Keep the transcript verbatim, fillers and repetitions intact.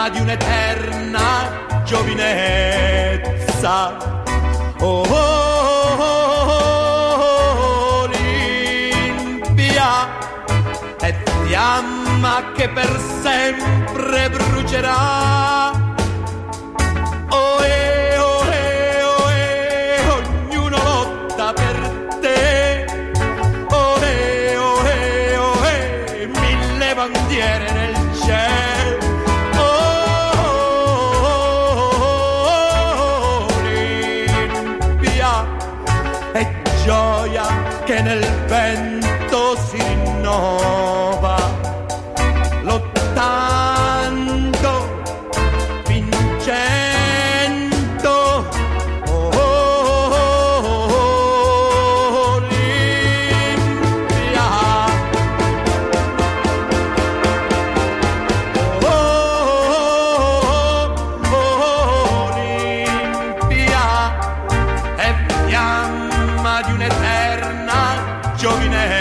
fiamma di un'eterna giovinezza. Oh, oh, oh, Olimpia è fiamma che per sempre brucerà. Oh, eh, oh, eh, oh, eh, ognuno lotta per te. Oh, eh, oh, eh, oh, eh, mille bandiere nel cielo. Oh, oh, oh, Olimpia è gioia che nel vento si rinnova, lottando, vincendo. Oh, oh, oh, Olimpia. Oh, oh, oh, Olimpia è fiamma di un'eterna giovinezza.